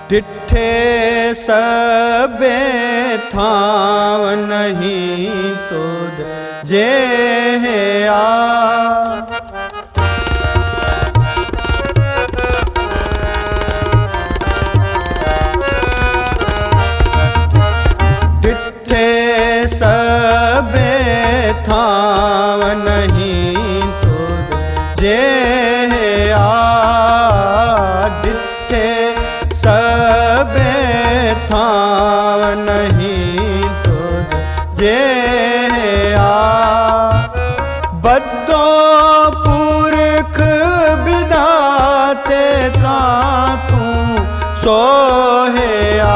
डिठे सबे थाव नहीं तुध जे आ। डिठे सबे थाव नहीं तुध जे आ। डिठे सबे थाव नहीं तुध जे आ। बद्दो पुरख विधाते ता तू सोहया।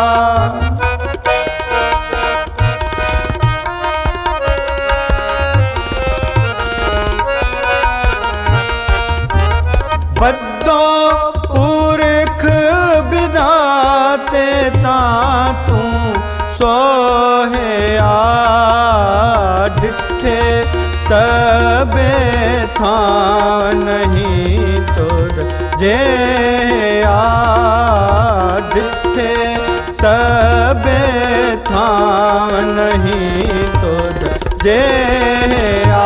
बद्दो पुरख विधाते ता तू सोहया। डिठे सबे थाव नहीं तुध जे आ। डिठे सबे थाव नहीं तुध जे आ।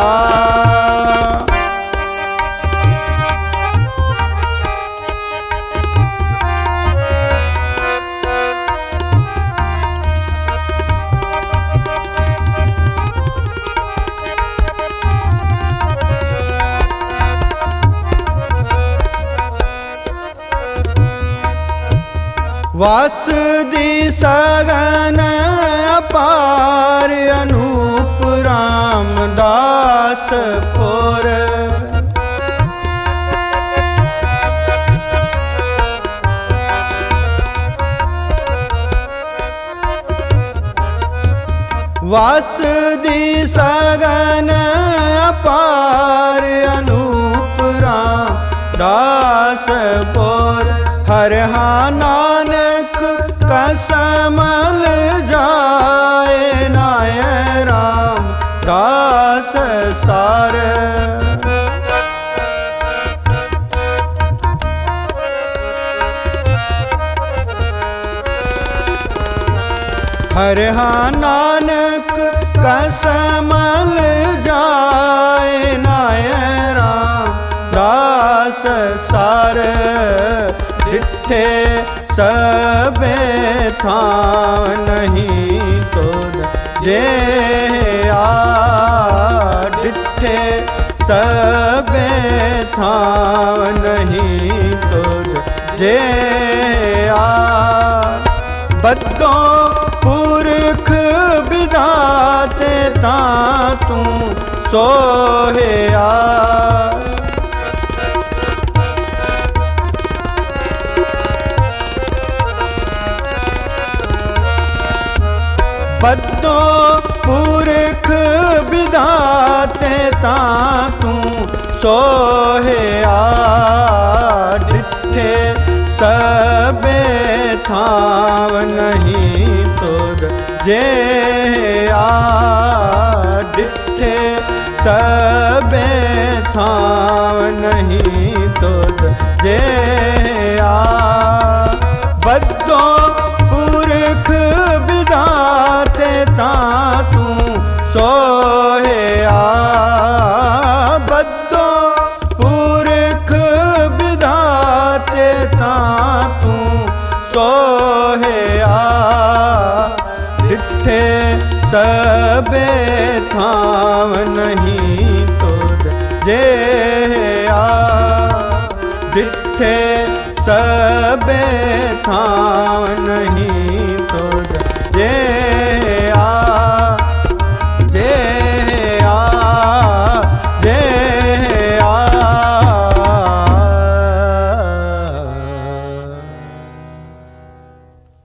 वासुदी सगन अपार अनूप रामदास पुर। वासुदी सगन अपार अनूप रामदास पुर। हर हा नानक कसमल जाए नाय राम दास सार। हर हा नानक कसमल जाए नाय राम दास सार। डिठे सबे थाव नहीं तुध जे आ। डिठे सबे थाव नहीं तुध जे आ। बद्दो पुरख विधाते ता तू सोहया। बद्दो पुरख विधाते ता तू सोहया। डिठे सबे थाव नहीं तुध जे आ। डिठे सबे थाव नहीं तुध जे आ। बद्दो पुरख विधाते ता तू सोहया। बद्दो पुरख विधाते ता तू सोहया। डिठे सबे थाव नहीं तुध जे आ। डिठे सबे